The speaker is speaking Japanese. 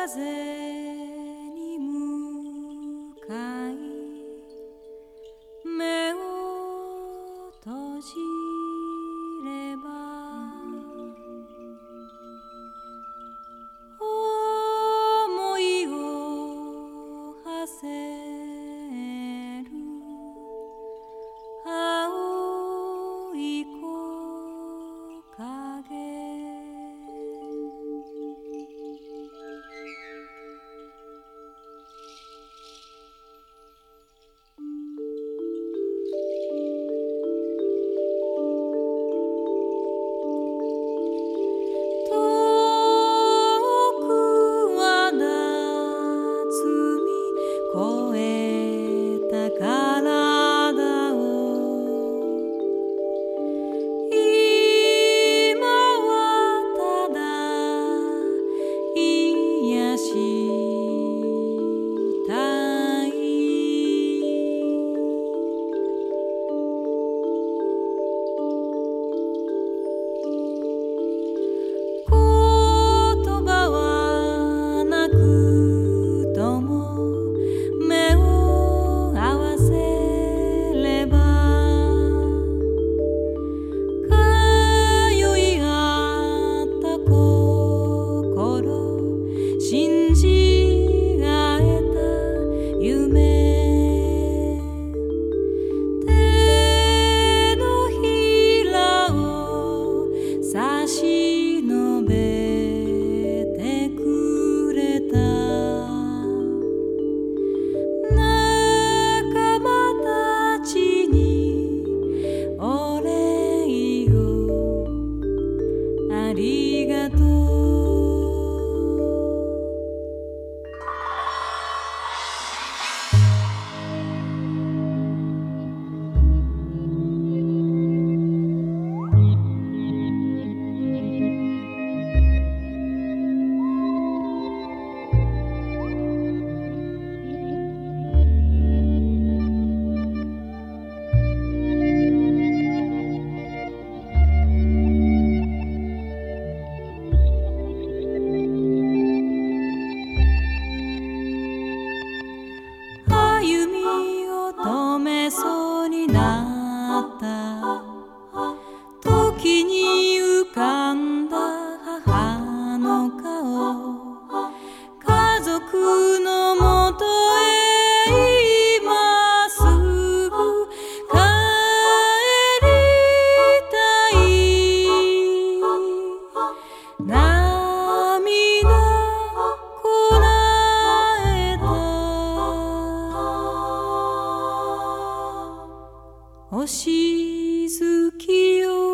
風に向かい目を閉じれば思いを馳せる青い木陰越えた体を今はただ癒したい言葉はなくとも目を合わせれば通い合った心信じ合えた夢手のひらを差し伸べてくれたありがとう止めそうになった時に浮かんだ母の顔家族のもとへ今すぐ帰りたい涙こらえた星月よ